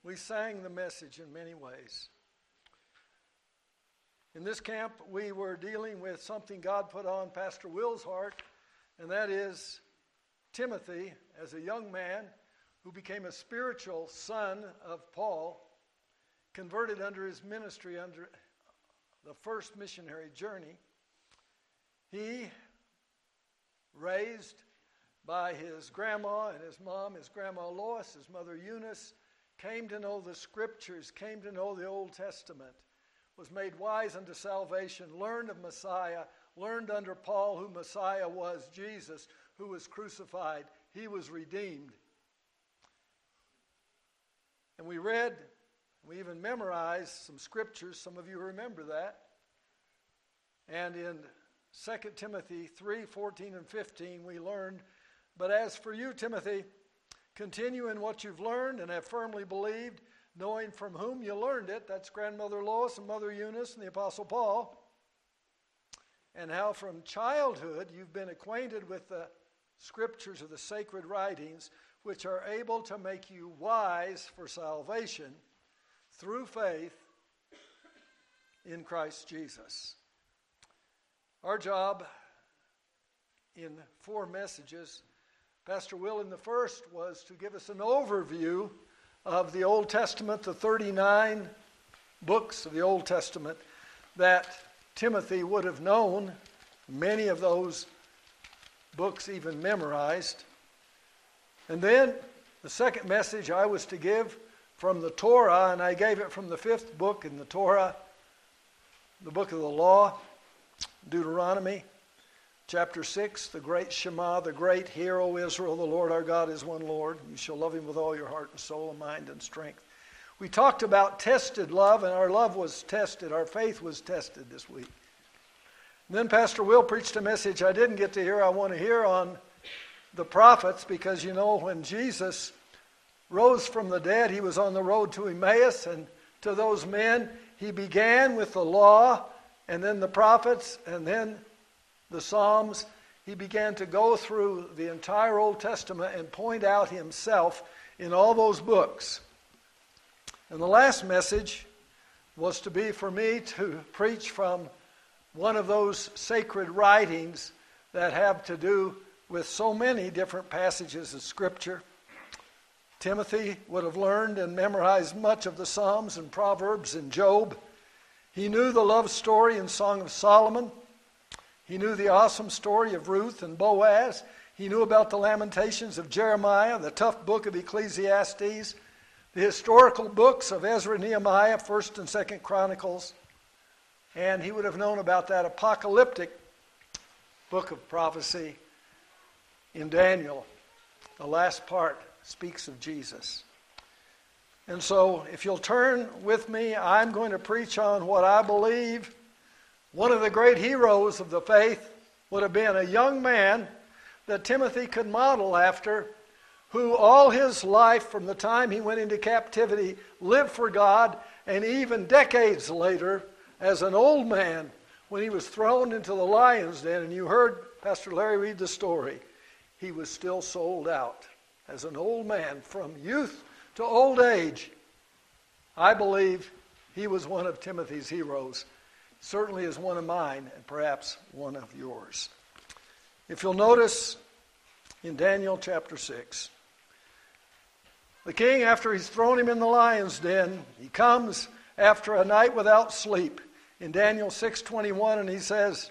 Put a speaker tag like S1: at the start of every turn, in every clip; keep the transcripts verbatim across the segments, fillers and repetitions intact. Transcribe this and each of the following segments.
S1: we sang the message in many ways. In this camp, we were dealing with something God put on Pastor Will's heart, and that is Timothy, as a young man who became a spiritual son of Paul, converted under his ministry under the first missionary journey. He, raised by his grandma and his mom, his grandma Lois, his mother Eunice, came to know the Scriptures, came to know the Old Testament, was made wise unto salvation, learned of Messiah, learned under Paul who Messiah was, Jesus, who was crucified. He was redeemed. And we read, we even memorized some Scriptures. Some of you remember that. And in Second Timothy three, fourteen and fifteen, we learned, but as for you, Timothy, continue in what you've learned and have firmly believed, knowing from whom you learned it. That's grandmother Lois and mother Eunice and the Apostle Paul. And how from childhood you've been acquainted with the Scriptures of the sacred writings, which are able to make you wise for salvation through faith in Christ Jesus. Our job in four messages, Pastor Will in the first was to give us an overview of the Old Testament, the thirty-nine books of the Old Testament that Timothy would have known, many of those books even memorized. And then the second message I was to give from the Torah, and I gave it from the fifth book in the Torah, the book of the law, Deuteronomy, chapter six, the great Shema, the great Hear, O Israel, the Lord our God is one Lord. You shall love him with all your heart and soul and mind and strength. We talked about tested love, and our love was tested. Our faith was tested this week. And then Pastor Will preached a message I didn't get to hear. I want to hear on the prophets, because you know when Jesus rose from the dead, he was on the road to Emmaus, and to those men he began with the law, and then the prophets, and then the Psalms. He began to go through the entire Old Testament and point out himself in all those books. And the last message was to be for me to preach from one of those sacred writings that have to do with so many different passages of Scripture. Timothy would have learned and memorized much of the Psalms and Proverbs and Job. He knew the love story in Song of Solomon. He knew the awesome story of Ruth and Boaz. He knew about the Lamentations of Jeremiah, the tough book of Ecclesiastes, the historical books of Ezra, Nehemiah, First and Second Chronicles. And he would have known about that apocalyptic book of prophecy in Daniel. The last part speaks of Jesus. And so, if you'll turn with me, I'm going to preach on what I believe one of the great heroes of the faith would have been, a young man that Timothy could model after, who all his life, from the time he went into captivity, lived for God, and even decades later, as an old man, when he was thrown into the lion's den, and you heard Pastor Larry read the story, he was still sold out. As an old man, from youth to old age, I believe he was one of Timothy's heroes. Certainly is one of mine, and perhaps one of yours. If you'll notice in Daniel chapter six, the king, after he's thrown him in the lion's den, he comes after a night without sleep in Daniel six twenty-one, and he says,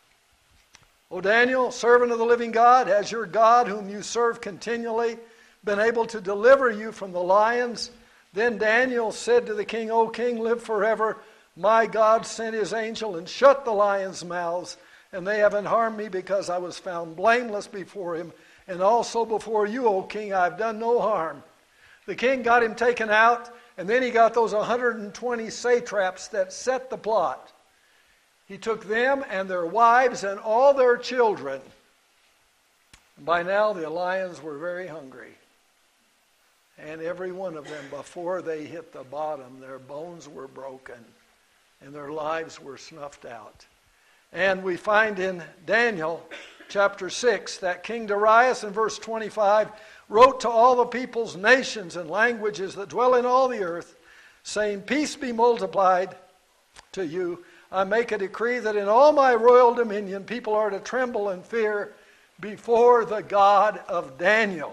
S1: O Daniel, servant of the living God, has your God, whom you serve continually, been able to deliver you from the lions? Then Daniel said to the king, O king, live forever. My God sent his angel and shut the lions' mouths, and they haven't harmed me, because I was found blameless before him, and also before you, O king, I've done no harm. The king got him taken out, and then he got those one hundred twenty satraps that set the plot. He took them and their wives and all their children. By now the lions were very hungry. And every one of them, before they hit the bottom, their bones were broken and their lives were snuffed out. And we find in Daniel chapter six, that King Darius in verse twenty-five wrote to all the peoples, nations, and languages that dwell in all the earth, saying, peace be multiplied to you. I make a decree that in all my royal dominion people are to tremble and fear before the God of Daniel.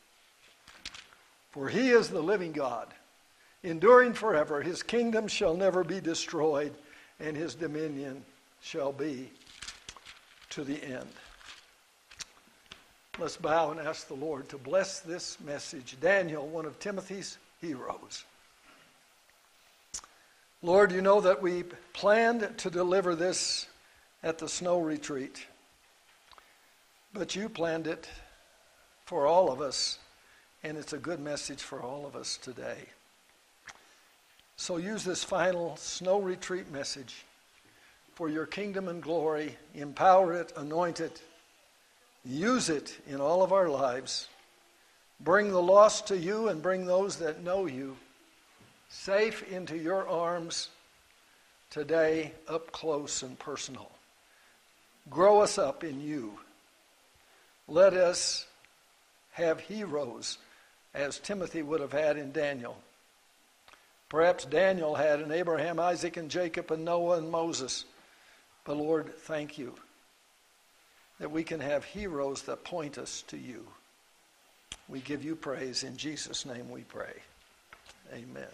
S1: For he is the living God, enduring forever. His kingdom shall never be destroyed, and his dominion shall be to the end. Let's bow and ask the Lord to bless this message. Daniel, one of Timothy's heroes. Lord, you know that we planned to deliver this at the snow retreat, but you planned it for all of us, and it's a good message for all of us today. So use this final snow retreat message for your kingdom and glory. Empower it, anoint it, use it in all of our lives. Bring the lost to you and bring those that know you safe into your arms today, up close and personal. Grow us up in you. Let us have heroes as Timothy would have had in Daniel. Perhaps Daniel had in Abraham, Isaac, and Jacob, and Noah, and Moses. But Lord, thank you that we can have heroes that point us to you. We give you praise. In Jesus' name we pray. Amen.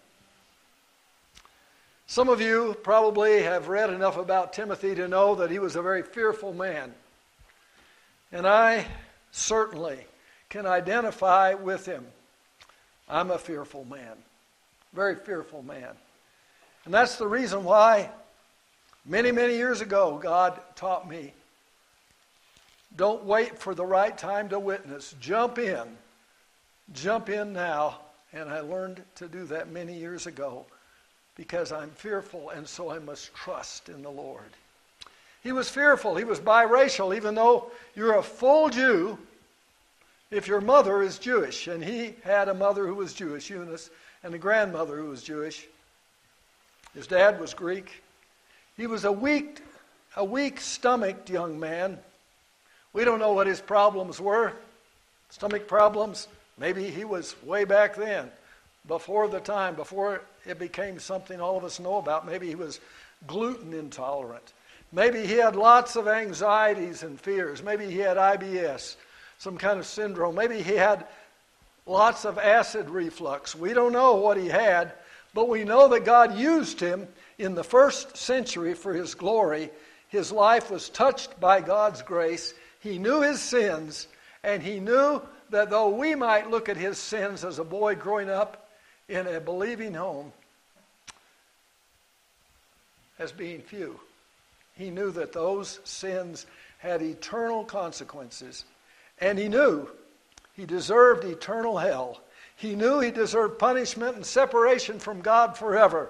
S1: Some of you probably have read enough about Timothy to know that he was a very fearful man. And I certainly can identify with him. I'm a fearful man. Very fearful man. And that's the reason why many, many years ago God taught me, don't wait for the right time to witness. Jump in. Jump in now. And I learned to do that many years ago because I'm fearful, and so I must trust in the Lord. He was fearful. He was biracial, even though you're a full Jew if your mother is Jewish. And he had a mother who was Jewish, Eunice, and a grandmother who was Jewish. His dad was Greek. He was a weak, a weak-stomached young man. We don't know what his problems were. Stomach problems. Maybe he was way back then, before the time, before it became something all of us know about. Maybe he was gluten intolerant. Maybe he had lots of anxieties and fears. Maybe he had I B S, some kind of syndrome. Maybe he had lots of acid reflux. We don't know what he had, but we know that God used him in the first century for his glory. His life was touched by God's grace. He knew his sins, and he knew that though we might look at his sins as a boy growing up in a believing home as being few, he knew that those sins had eternal consequences, and he knew he deserved eternal hell. He knew he deserved punishment and separation from God forever.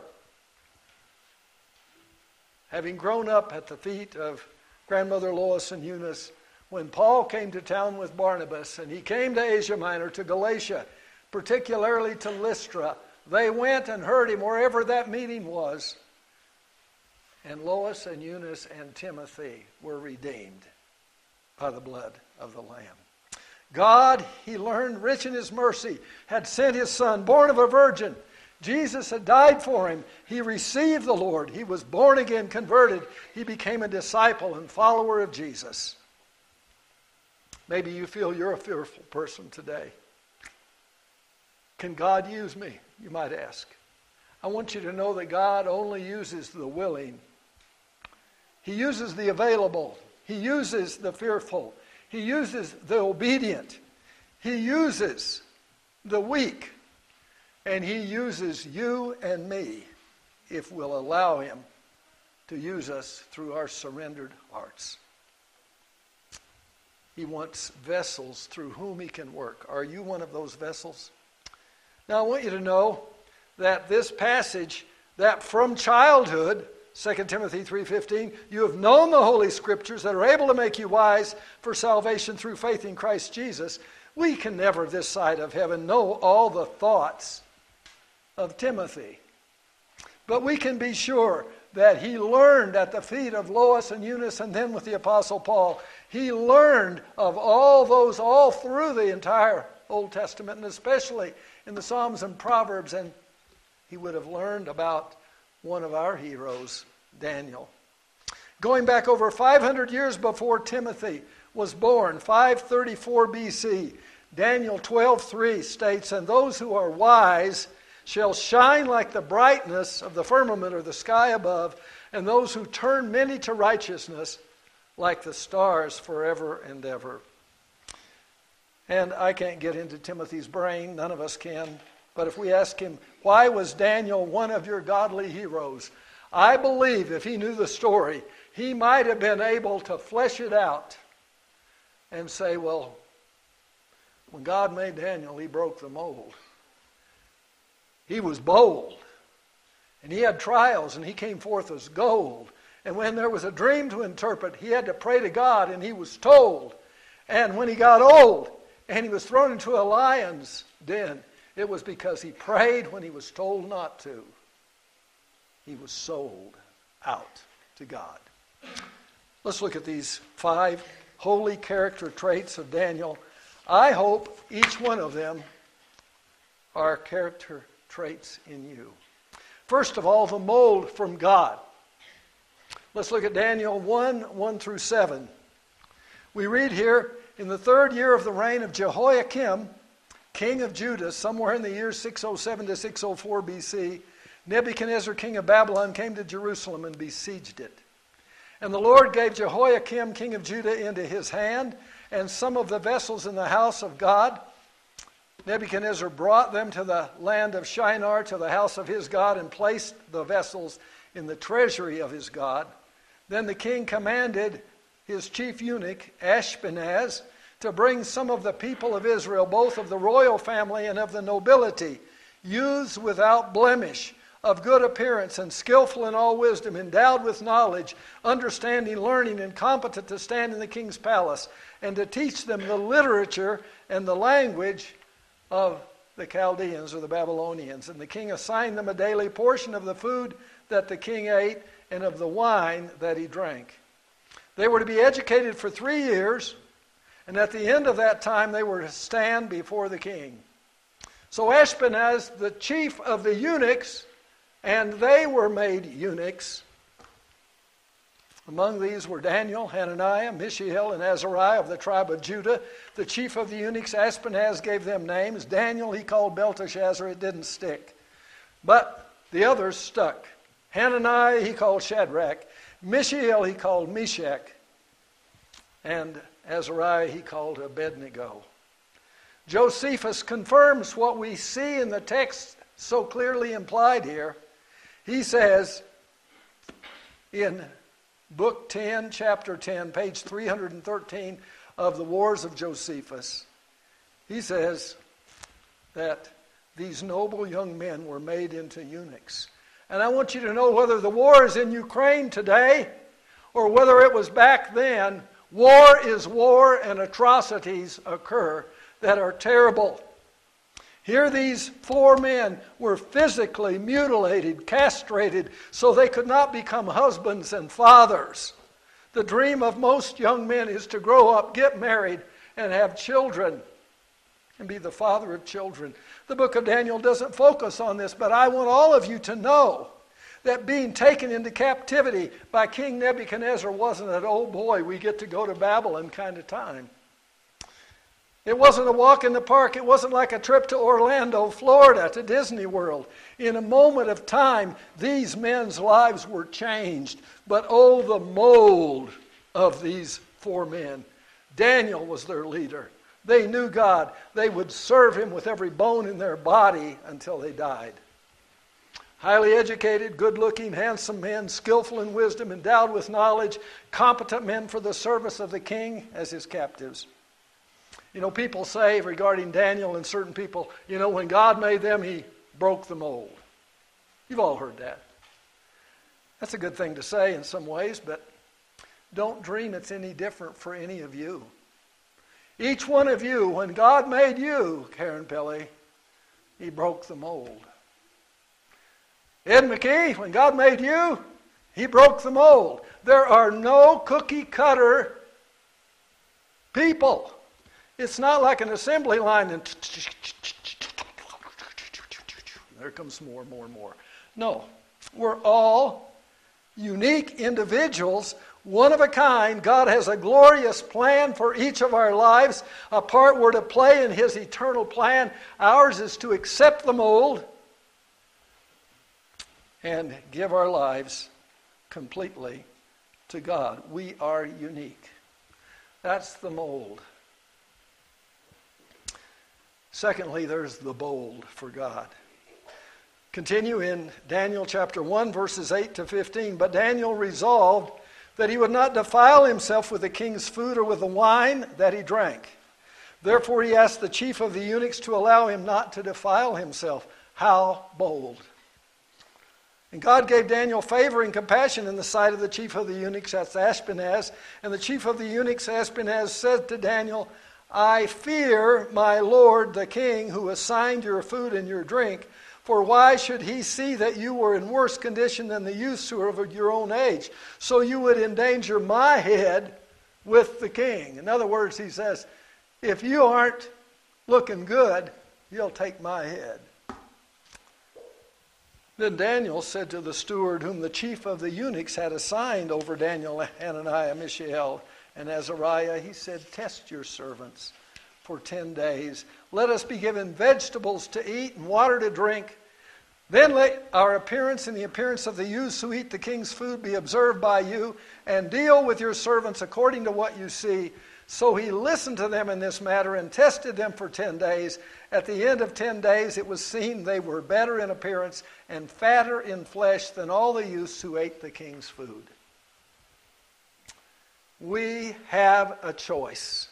S1: Having grown up at the feet of grandmother Lois and Eunice, when Paul came to town with Barnabas, and he came to Asia Minor, to Galatia, particularly to Lystra, they went and heard him wherever that meeting was. And Lois and Eunice and Timothy were redeemed by the blood of the Lamb. God, he learned, rich in his mercy, had sent his son, born of a virgin. Jesus had died for him. He received the Lord. He was born again, converted. He became a disciple and follower of Jesus. Maybe you feel you're a fearful person today. Can God use me? You might ask. I want you to know that God only uses the willing. He uses the available. He uses the fearful. He uses the obedient. He uses the weak. And he uses you and me if we'll allow him to use us through our surrendered hearts. He wants vessels through whom he can work. Are you one of those vessels? Now I want you to know that this passage, that from childhood, Second Timothy three fifteen, you have known the Holy Scriptures that are able to make you wise for salvation through faith in Christ Jesus. We can never, this side of heaven, know all the thoughts of Timothy. But we can be sure that he learned at the feet of Lois and Eunice and then with the Apostle Paul. He learned of all those all through the entire Old Testament, and especially in the Psalms and Proverbs, and he would have learned about one of our heroes, Daniel. Going back over five hundred years before Timothy was born, five thirty-four B C, Daniel twelve three states, "And those who are wise shall shine like the brightness of the firmament or the sky above, and those who turn many to righteousness like the stars forever and ever." And I can't get into Timothy's brain, none of us can, but if we ask him, why was Daniel one of your godly heroes? I believe if he knew the story, he might have been able to flesh it out and say, well, when God made Daniel, he broke the mold. He was bold, and he had trials, and he came forth as gold. And when there was a dream to interpret, he had to pray to God, and he was told. And when he got old, and he was thrown into a lion's den, it was because he prayed when he was told not to. He was sold out to God. Let's look at these five holy character traits of Daniel. I hope each one of them are character traits in you. First of all, the mold from God. Let's look at Daniel one, one through seven. We read here, in the third year of the reign of Jehoiakim, king of Judah, somewhere in the years six oh seven to six oh four B C, Nebuchadnezzar, king of Babylon, came to Jerusalem and besieged it. And the Lord gave Jehoiakim, king of Judah, into his hand, and some of the vessels in the house of God. Nebuchadnezzar brought them to the land of Shinar, to the house of his God, and placed the vessels in the treasury of his God. Then the king commanded his chief eunuch, Ashpenaz, to bring some of the people of Israel, both of the royal family and of the nobility, youths without blemish, of good appearance, and skillful in all wisdom, endowed with knowledge, understanding, learning, and competent to stand in the king's palace, and to teach them the literature and the language of the Chaldeans or the Babylonians. And the king assigned them a daily portion of the food that the king ate and of the wine that he drank. They were to be educated for three years, and at the end of that time they were to stand before the king. So Ashpenaz, the chief of the eunuchs, and they were made eunuchs. Among these were Daniel, Hananiah, Mishael, and Azariah of the tribe of Judah. The chief of the eunuchs, Ashpenaz, gave them names. Daniel he called Belteshazzar. It didn't stick. But the others stuck. Hananiah he called Shadrach. Mishael he called Meshach. And Azariah he called Abednego. Josephus confirms what we see in the text so clearly implied here. He says in Book ten, Chapter ten, page three hundred thirteen of the Wars of Josephus, he says that these noble young men were made into eunuchs. And I want you to know, whether the war is in Ukraine today or whether it was back then, war is war, and atrocities occur that are terrible. Here these four men were physically mutilated, castrated, so they could not become husbands and fathers. The dream of most young men is to grow up, get married, and have children, and be the father of children. The book of Daniel doesn't focus on this, but I want all of you to know that being taken into captivity by King Nebuchadnezzar wasn't an, oh boy, we get to go to Babylon kind of time. It wasn't a walk in the park. It wasn't like a trip to Orlando, Florida, to Disney World. In a moment of time, these men's lives were changed. But oh, the mold of these four men. Daniel was their leader. They knew God. They would serve him with every bone in their body until they died. Highly educated, good-looking, handsome men, skillful in wisdom, endowed with knowledge, competent men for the service of the king as his captives. You know, people say regarding Daniel and certain people, you know, when God made them, he broke the mold. You've all heard that. That's a good thing to say in some ways, but don't dream it's any different for any of you. Each one of you, when God made you, Karen Pelley, he broke the mold. Ed McKee, when God made you, he broke the mold. There are no cookie cutter People. It's not like an assembly line and there comes more, more, more. No, we're all unique individuals, one of a kind. God has a glorious plan for each of our lives. A part we're to play in His eternal plan. Ours is to accept the mold and give our lives completely to God. We are unique. That's the mold. Secondly, there's the bold for God. Continue in Daniel chapter one, verses eight to fifteen. But Daniel resolved that he would not defile himself with the king's food or with the wine that he drank. Therefore he asked the chief of the eunuchs to allow him not to defile himself. How bold! And God gave Daniel favor and compassion in the sight of the chief of the eunuchs, that's Ashpenaz. And the chief of the eunuchs, Ashpenaz, said to Daniel, I fear my lord the king, who assigned your food and your drink. For why should he see that you were in worse condition than the youths who are of your own age? So you would endanger my head with the king. In other words, he says, if you aren't looking good, you'll take my head. Then Daniel said to the steward whom the chief of the eunuchs had assigned over Daniel, Hananiah, Mishael, and Azariah, he said, test your servants for ten days. Let us be given vegetables to eat and water to drink. Then let our appearance and the appearance of the youths who eat the king's food be observed by you, and deal with your servants according to what you see. So he listened to them in this matter and tested them for ten days. At the end of ten days it was seen they were better in appearance and fatter in flesh than all the youths who ate the king's food. We have a choice.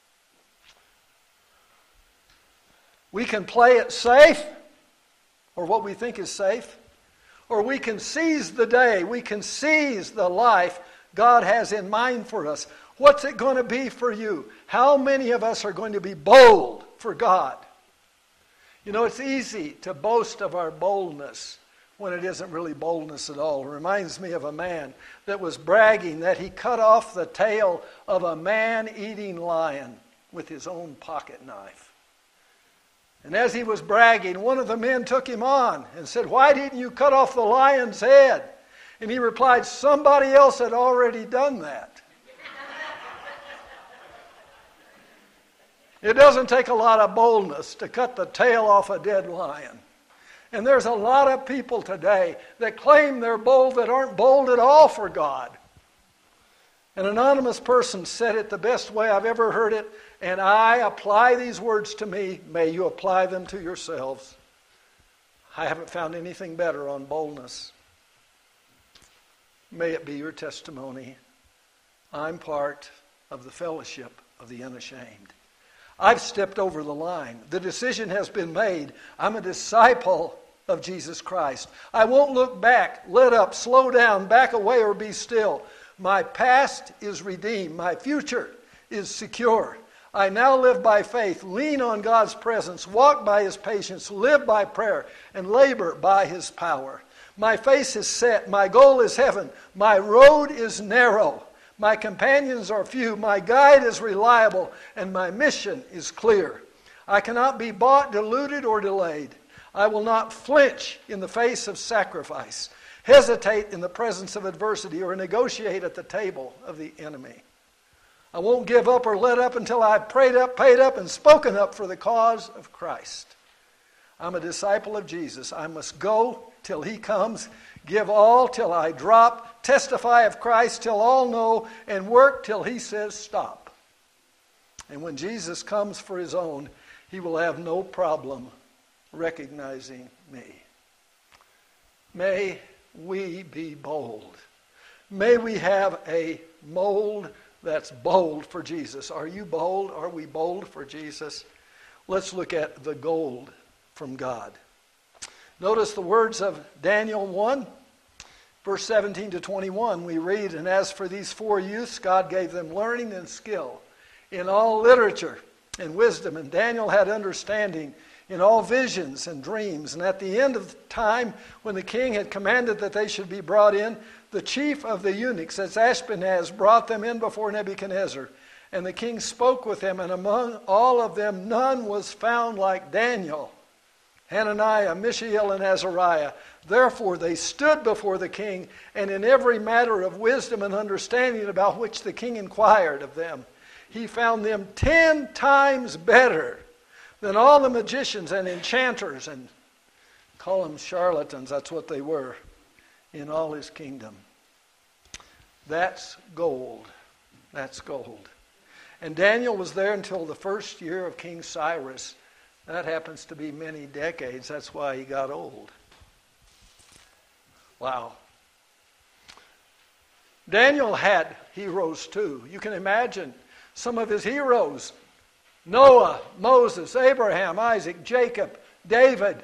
S1: We can play it safe, or what we think is safe, or we can seize the day. We can seize the life God has in mind for us. What's it going to be for you? How many of us are going to be bold for God? You know, it's easy to boast of our boldness when it isn't really boldness at all. It reminds me of a man that was bragging that he cut off the tail of a man-eating lion with his own pocket knife. And as he was bragging, one of the men took him on and said, why didn't you cut off the lion's head? And he replied, somebody else had already done that. It doesn't take a lot of boldness to cut the tail off a dead lion. And there's a lot of people today that claim they're bold that aren't bold at all for God. An anonymous person said it the best way I've ever heard it, and I apply these words to me. May you apply them to yourselves. I haven't found anything better on boldness. May it be your testimony. I'm part of the fellowship of the unashamed. I've stepped over the line. The decision has been made. I'm a disciple of Jesus Christ. I won't look back, let up, slow down, back away, or be still. My past is redeemed. My future is secure. I now live by faith, lean on God's presence, walk by His patience, live by prayer, and labor by His power. My face is set. My goal is heaven. My road is narrow. My companions are few, my guide is reliable, and my mission is clear. I cannot be bought, deluded, or delayed. I will not flinch in the face of sacrifice, hesitate in the presence of adversity, or negotiate at the table of the enemy. I won't give up or let up until I've prayed up, paid up, and spoken up for the cause of Christ. I'm a disciple of Jesus. I must go till He comes, give all till I drop, testify of Christ till all know, and work till He says stop. And when Jesus comes for His own, He will have no problem recognizing me. May we be bold. May we have a mold that's bold for Jesus. Are you bold? Are we bold for Jesus? Let's look at the gold from God. Notice the words of Daniel one, verse seventeen to twenty-one. We read, and as for these four youths, God gave them learning and skill in all literature and wisdom. And Daniel had understanding in all visions and dreams. And at the end of the time, when the king had commanded that they should be brought in, the chief of the eunuchs, as Ashpenaz, brought them in before Nebuchadnezzar. And the king spoke with them, and among all of them none was found like Daniel, Hananiah, Mishael, and Azariah. Therefore they stood before the king, and in every matter of wisdom and understanding about which the king inquired of them, he found them ten times better than all the magicians and enchanters, and call them charlatans, that's what they were, in all his kingdom. That's gold. That's gold. And Daniel was there until the first year of King Cyrus. That happens to be many decades. That's why he got old. Wow. Daniel had heroes too. You can imagine some of his heroes: Noah, Moses, Abraham, Isaac, Jacob, David,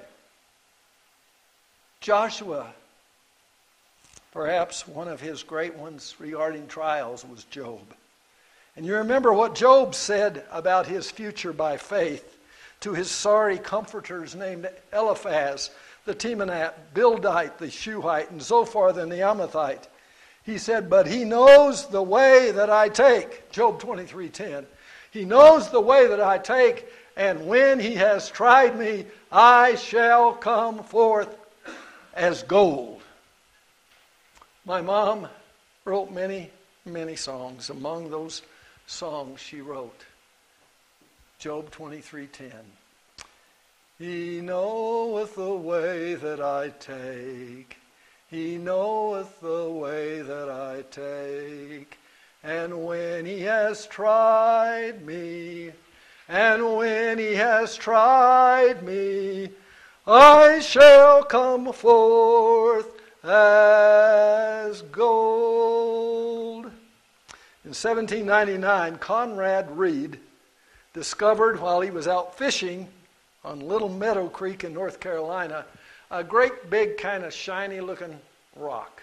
S1: Joshua. Perhaps one of his great ones regarding trials was Job. And you remember what Job said about his future by faith to his sorry comforters named Eliphaz, the Temanite, Bildite, the Shuhite, and Zophar the Naamathite. He said, "But he knows the way that I take." Job twenty-three ten. "He knows the way that I take, and when he has tried me, I shall come forth as gold." My mom wrote many, many songs. Among those songs she wrote Job twenty-three ten. He knoweth the way that I take. He knoweth the way that I take. And when he has tried me, and when he has tried me, I shall come forth as gold. In seventeen ninety-nine, Conrad Reed discovered while he was out fishing on Little Meadow Creek in North Carolina a great big kind of shiny looking rock.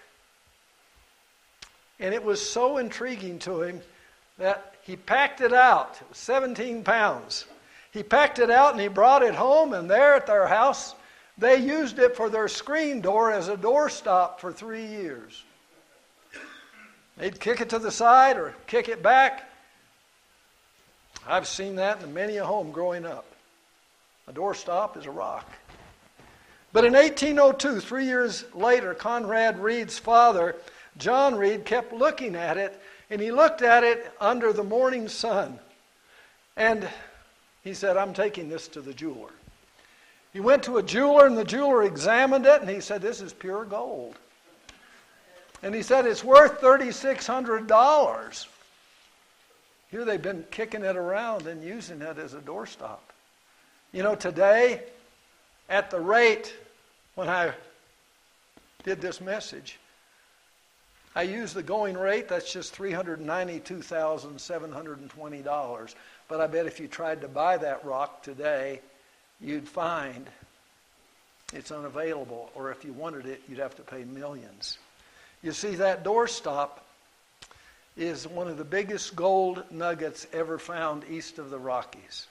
S1: And it was so intriguing to him that he packed it out. It was seventeen pounds. He packed it out and he brought it home, and there at their house they used it for their screen door as a doorstop for three years. They'd kick it to the side or kick it back. I've seen that in many a home growing up. A doorstop is a rock. But in eighteen oh two, three years later, Conrad Reed's father, John Reed, kept looking at it, and he looked at it under the morning sun. And he said, "I'm taking this to the jeweler." He went to a jeweler, and the jeweler examined it, and he said, "This is pure gold." And he said, "It's worth three thousand six hundred dollars. Here they've been kicking it around and using it as a doorstop. You know, today, at the rate when I did this message, I used the going rate, that's just three hundred ninety-two thousand seven hundred twenty dollars. But I bet if you tried to buy that rock today, you'd find it's unavailable. Or if you wanted it, you'd have to pay millions. You see, that doorstop is one of the biggest gold nuggets ever found east of the Rockies.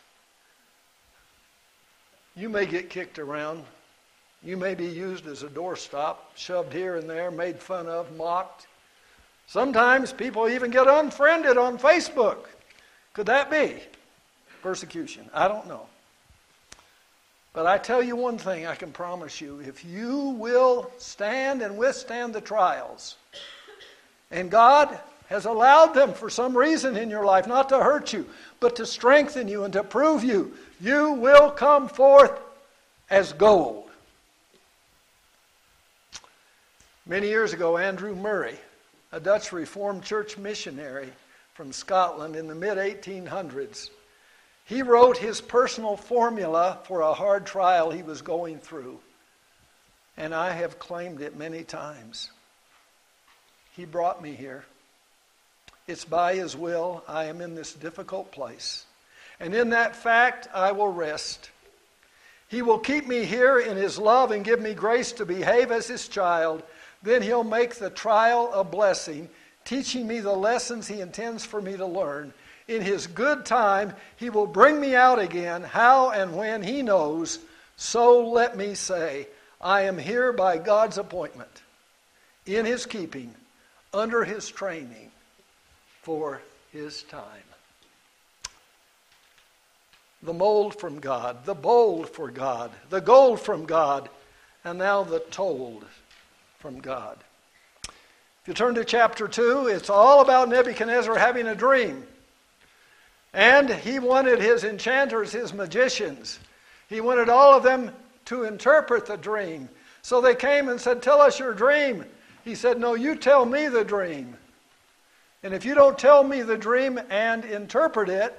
S1: You may get kicked around. You may be used as a doorstop, shoved here and there, made fun of, mocked. Sometimes people even get unfriended on Facebook. Could that be persecution? I don't know. But I tell you one thing I can promise you. If you will stand and withstand the trials, and God has allowed them for some reason in your life, not to hurt you, but to strengthen you and to prove you, you will come forth as gold. Many years ago, Andrew Murray, a Dutch Reformed Church missionary from Scotland in the mid eighteen hundreds, he wrote his personal formula for a hard trial he was going through. And I have claimed it many times. He brought me here. It's by his will I am in this difficult place. And in that fact I will rest. He will keep me here in his love and give me grace to behave as his child. Then he'll make the trial a blessing, teaching me the lessons he intends for me to learn. In his good time, he will bring me out again, how and when he knows. So let me say, I am here by God's appointment, in his keeping, under his training, for his time. the mold from God, the bold for God, the gold from God, and now the told from God. If you turn to chapter two, it's all about Nebuchadnezzar having a dream. And he wanted his enchanters, his magicians, he wanted all of them to interpret the dream. So they came and said, "Tell us your dream." He said, "No, you tell me the dream. And if you don't tell me the dream and interpret it,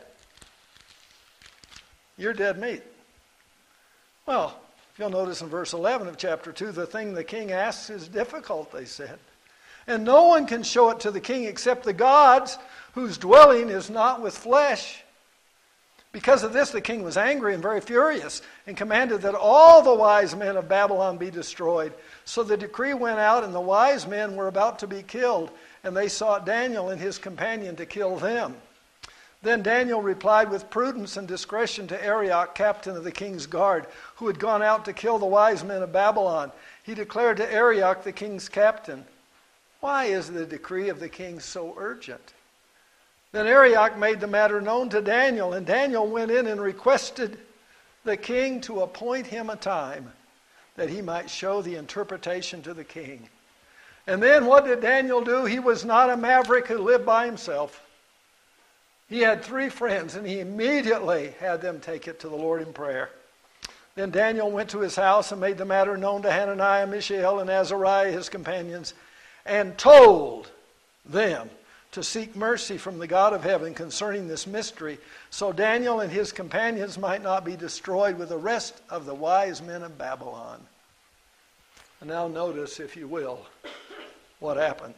S1: you're dead meat." Well, if you'll notice in verse eleven of chapter two, the thing the king asks is difficult, they said. And no one can show it to the king except the gods, whose dwelling is not with flesh. Because of this, the king was angry and very furious and commanded that all the wise men of Babylon be destroyed. So the decree went out, and the wise men were about to be killed, and they sought Daniel and his companion to kill them. Then Daniel replied with prudence and discretion to Arioch, captain of the king's guard, who had gone out to kill the wise men of Babylon. He declared to Arioch, the king's captain, "Why is the decree of the king so urgent?" Then Arioch made the matter known to Daniel, and Daniel went in and requested the king to appoint him a time that he might show the interpretation to the king. And then what did Daniel do? He was not a maverick who lived by himself. He had three friends, and he immediately had them take it to the Lord in prayer. Then Daniel went to his house and made the matter known to Hananiah, Mishael, and Azariah, his companions, and told them to seek mercy from the God of heaven concerning this mystery, so Daniel and his companions might not be destroyed with the rest of the wise men of Babylon. And now notice, if you will, what happened.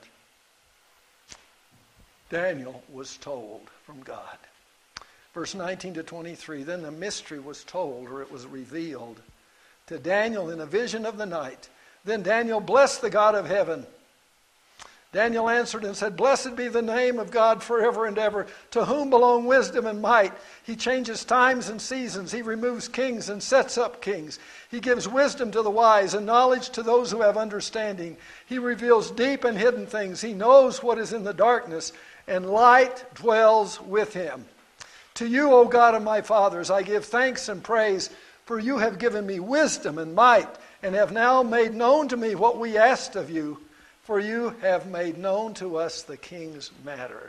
S1: Daniel was told from God. Verse nineteen to twenty-three, then the mystery was told, or it was revealed, to Daniel in a vision of the night. Then Daniel blessed the God of heaven. Daniel answered and said, "Blessed be the name of God forever and ever, to whom belong wisdom and might. He changes times and seasons. He removes kings and sets up kings. He gives wisdom to the wise and knowledge to those who have understanding. He reveals deep and hidden things. He knows what is in the darkness, and light dwells with him. To you, O God of my fathers, I give thanks and praise, for you have given me wisdom and might, and have now made known to me what we asked of you. For you have made known to us the king's matter."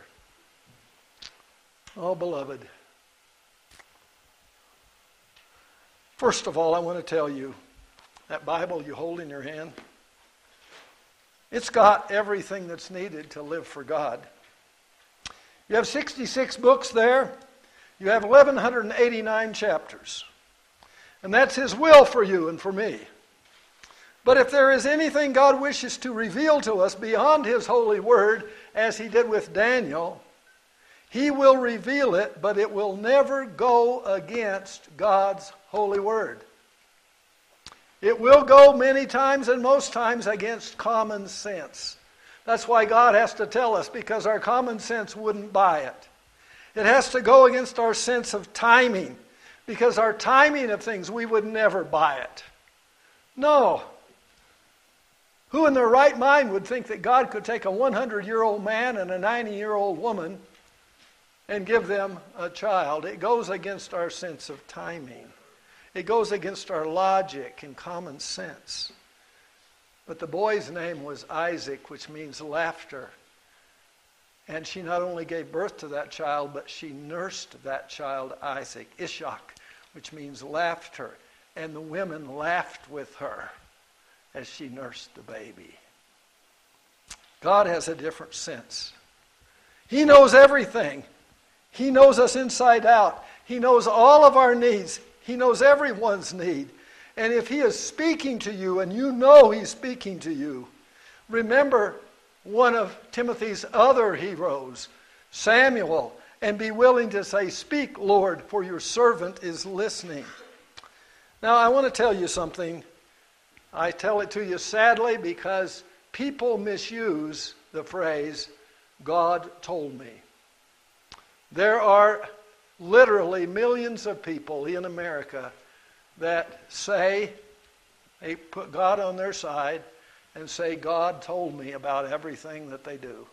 S1: Oh, beloved. First of all, I want to tell you, that Bible you hold in your hand, it's got everything that's needed to live for God. You have sixty-six books there. You have eleven eighty-nine chapters. And that's His will for you and for me. But if there is anything God wishes to reveal to us beyond His holy word, as He did with Daniel, He will reveal it, but it will never go against God's holy word. It will go many times and most times against common sense. That's why God has to tell us, because our common sense wouldn't buy it. It has to go against our sense of timing, because our timing of things, we would never buy it. No. Who in their right mind would think that God could take a hundred-year-old man and a ninety-year-old woman and give them a child? It goes against our sense of timing. It goes against our logic and common sense. But the boy's name was Isaac, which means laughter. And she not only gave birth to that child, but she nursed that child, Isaac, Ishak, which means laughter. And the women laughed with her as she nursed the baby. God has a different sense. He knows everything. He knows us inside out. He knows all of our needs. He knows everyone's need. And if He is speaking to you, and you know He's speaking to you, remember one of Timothy's other heroes, Samuel, and be willing to say, "Speak, Lord, for your servant is listening." Now, I want to tell you something. I tell it to you sadly because people misuse the phrase, "God told me." There are literally millions of people in America that say, they put God on their side and say, "God told me," about everything that they do.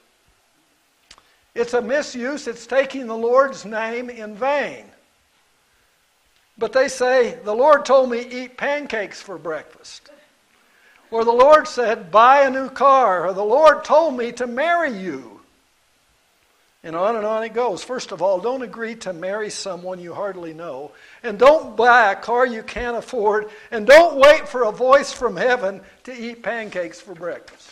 S1: It's a misuse. It's taking the Lord's name in vain. But they say, the Lord told me eat pancakes for breakfast. Or the Lord said, buy a new car. Or the Lord told me to marry you. And on and on it goes. First of all, don't agree to marry someone you hardly know. And don't buy a car you can't afford. And don't wait for a voice from heaven to eat pancakes for breakfast.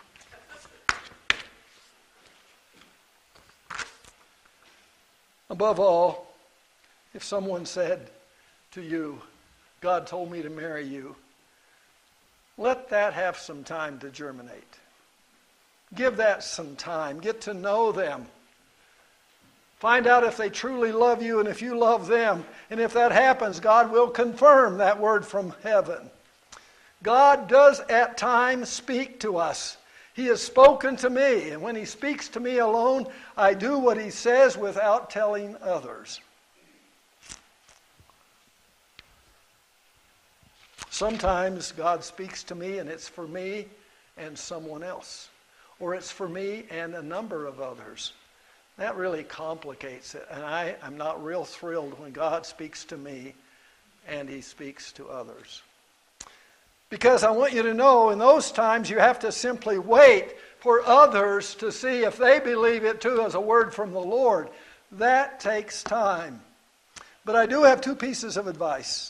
S1: Above all, if someone said to you, God told me to marry you, let that have some time to germinate. Give that some time. Get to know them. Find out if they truly love you and if you love them. And if that happens, God will confirm that word from heaven. God does at times speak to us. He has spoken to me, and when He speaks to me alone, I do what He says without telling others. Sometimes God speaks to me and it's for me and someone else. Or it's for me and a number of others. That really complicates it. And I, I'm not real thrilled when God speaks to me and He speaks to others. Because I want you to know, in those times you have to simply wait for others to see if they believe it too as a word from the Lord. That takes time. But I do have two pieces of advice.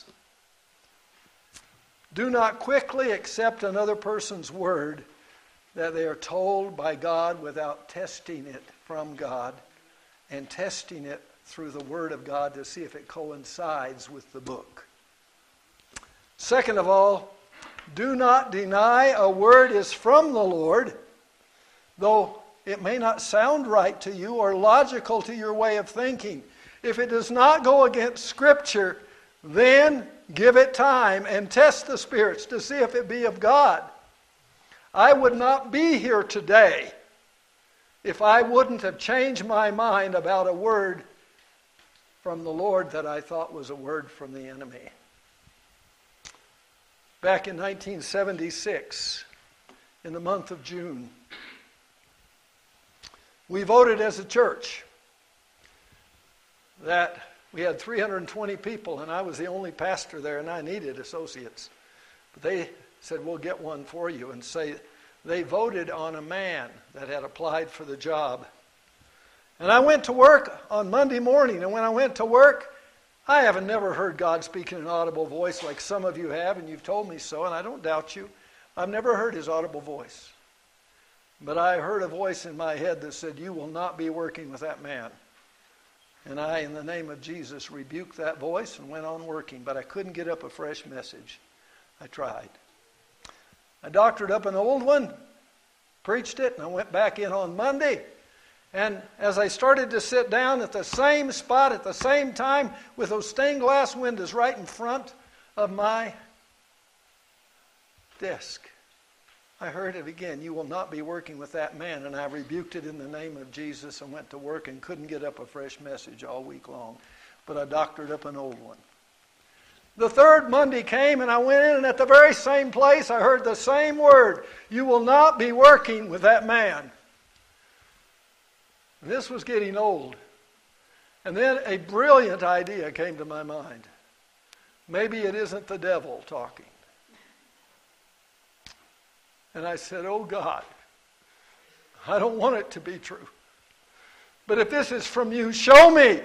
S1: Do not quickly accept another person's word that they are told by God without testing it from God and testing it through the Word of God to see if it coincides with the book. Second of all, do not deny a word is from the Lord, though it may not sound right to you or logical to your way of thinking. If it does not go against Scripture, then give it time and test the spirits to see if it be of God. I would not be here today if I wouldn't have changed my mind about a word from the Lord that I thought was a word from the enemy. Back in nineteen seventy-six, in the month of June, we voted as a church that we had three hundred twenty people, and I was the only pastor there, and I needed associates. But they said, we'll get one for you, and say they voted on a man that had applied for the job. And I went to work on Monday morning, and when I went to work, I haven't never heard God speak in an audible voice like some of you have, and you've told me so, and I don't doubt you. I've never heard His audible voice. But I heard a voice in my head that said, you will not be working with that man. And I, in the name of Jesus, rebuked that voice and went on working. But I couldn't get up a fresh message. I tried. I doctored up an old one, preached it, and I went back in on Monday. And as I started to sit down at the same spot at the same time with those stained glass windows right in front of my desk, I heard it again. You will not be working with that man. And I rebuked it in the name of Jesus and went to work and couldn't get up a fresh message all week long. But I doctored up an old one. The third Monday came and I went in, and at the very same place I heard the same word. You will not be working with that man. And this was getting old. And then a brilliant idea came to my mind. Maybe it isn't the devil talking. And I said, oh God, I don't want it to be true. But if this is from you, show me.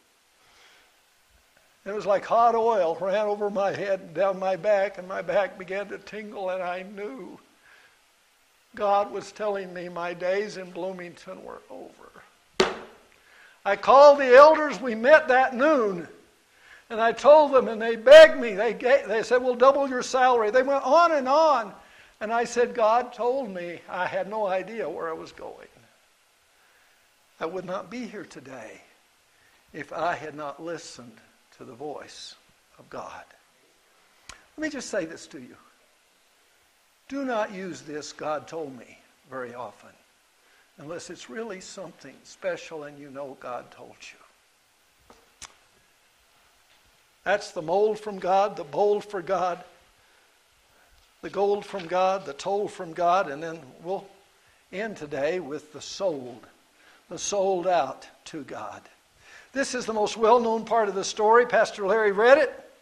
S1: It was like hot oil ran over my head and down my back, and my back began to tingle, and I knew God was telling me my days in Bloomington were over. I called the elders. We met that noon, and I told them, and they begged me. They gave, they said, we'll double your salary. They went on and on. And I said, God told me. I had no idea where I was going. I would not be here today if I had not listened to the voice of God. Let me just say this to you. Do not use this God told me very often unless it's really something special and you know God told you. That's the mold from God, the bold for God, the gold from God, the told from God, and then we'll end today with the sold, the sold out to God. This is the most well-known part of the story. Pastor Larry read it.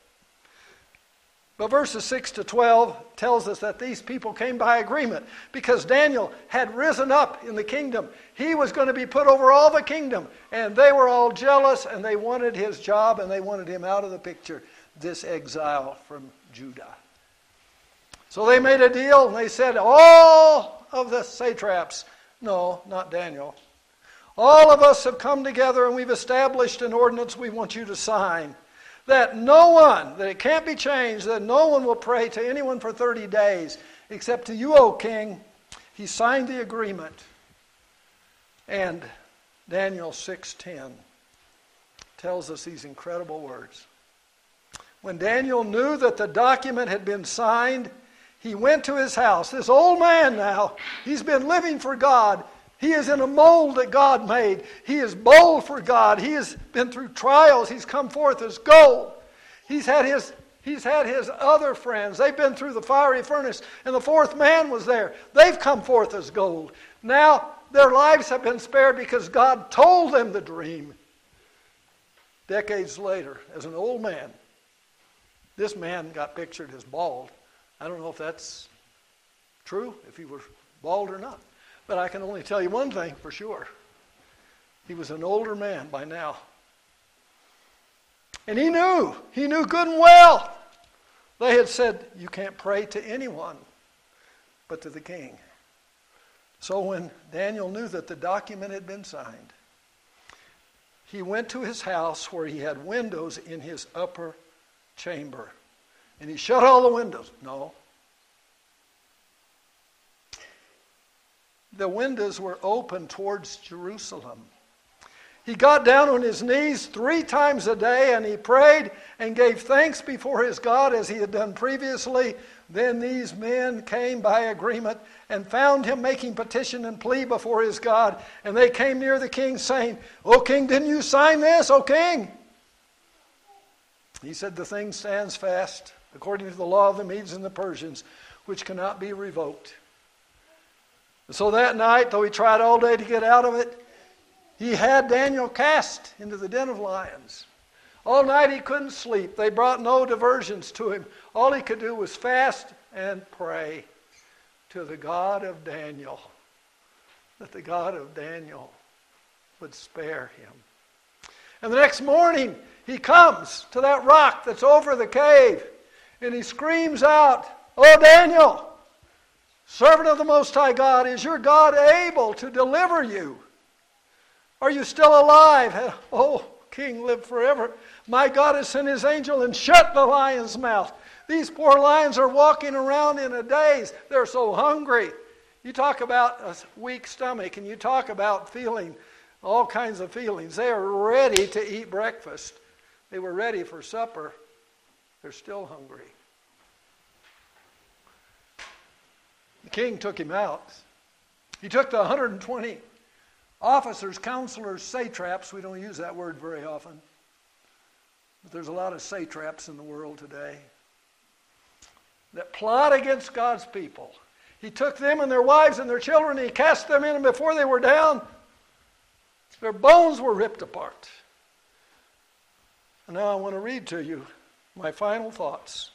S1: But verses six to twelve tells us that these people came by agreement because Daniel had risen up in the kingdom. He was going to be put over all the kingdom. And they were all jealous and they wanted his job and they wanted him out of the picture, this exile from Judah. So they made a deal and they said, all of the satraps, no, not Daniel, all of us have come together and we've established an ordinance we want you to sign. That no one, that it can't be changed, that no one will pray to anyone for thirty days, except to you, O king. He signed the agreement. And Daniel six ten tells us these incredible words. When Daniel knew that the document had been signed, he went to his house. This old man now, he's been living for God. He is in a mold that God made. He is bold for God. He has been through trials. He's come forth as gold. He's had his, he's had his other friends. They've been through the fiery furnace. And the fourth man was there. They've come forth as gold. Now their lives have been spared because God told them the dream. Decades later, as an old man, this man got pictured as bald. I don't know if that's true, if he was bald or not. But I can only tell you one thing for sure. He was an older man by now. And he knew, he knew good and well. They had said, you can't pray to anyone but to the king. So when Daniel knew that the document had been signed, he went to his house where he had windows in his upper chamber. And he shut all the windows. No. The windows were open towards Jerusalem. He got down on his knees three times a day and he prayed and gave thanks before his God as he had done previously. Then these men came by agreement and found him making petition and plea before his God. And they came near the king saying, O king, didn't you sign this, O king? He said, the thing stands fast according to the law of the Medes and the Persians, which cannot be revoked. So that night, though he tried all day to get out of it, he had Daniel cast into the den of lions. All night he couldn't sleep. They brought no diversions to him. All he could do was fast and pray to the God of Daniel, that the God of Daniel would spare him. And the next morning, he comes to that rock that's over the cave, and he screams out, "Oh, Daniel, servant of the Most High God, is your God able to deliver you? Are you still alive? Oh, King, live forever. My God has sent his angel and shut the lion's mouth." These poor lions are walking around in a daze. They're so hungry. You talk about a weak stomach, and you talk about feeling all kinds of feelings. They are ready to eat breakfast. They were ready for supper. They're still hungry. The king took him out. He took the one hundred twenty officers, counselors, satraps. We don't use that word very often. But there's a lot of satraps in the world today that plot against God's people. He took them and their wives and their children, and he cast them in, and before they were down, their bones were ripped apart. And now I want to read to you my final thoughts.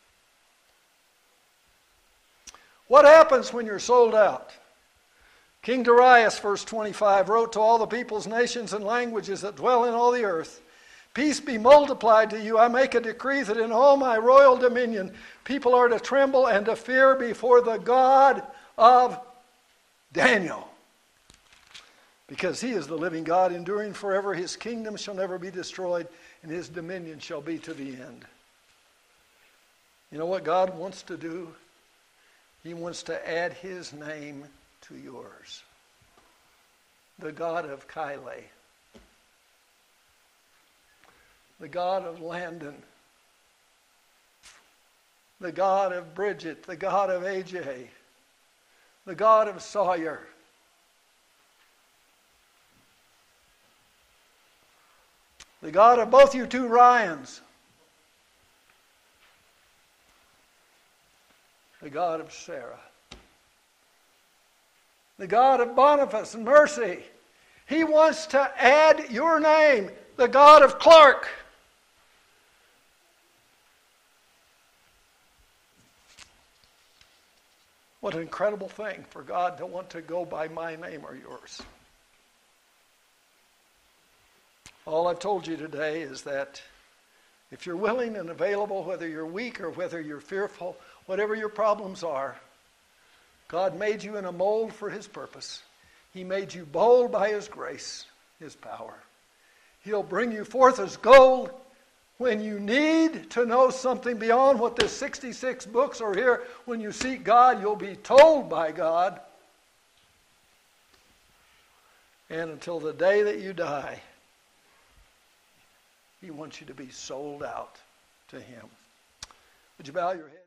S1: What happens when you're sold out? King Darius, verse twenty-five, wrote to all the peoples, nations, and languages that dwell in all the earth, "Peace be multiplied to you. I make a decree that in all my royal dominion people are to tremble and to fear before the God of Daniel. Because he is the living God, enduring forever. His kingdom shall never be destroyed, and his dominion shall be to the end." You know what God wants to do? He wants to add his name to yours. The God of Kyle. The God of Landon. The God of Bridget. The God of A J. The God of Sawyer. The God of both you two Ryans. The God of Sarah. The God of Boniface and Mercy. He wants to add your name. The God of Clark. What an incredible thing for God to want to go by my name or yours. All I've told you today is that if you're willing and available, whether you're weak or whether you're fearful, whatever your problems are, God made you in a mold for His purpose. He made you bold by His grace, His power. He'll bring you forth as gold when you need to know something beyond what the sixty-six books are here. When you seek God, you'll be told by God. And until the day that you die, He wants you to be sold out to Him. Would you bow your head?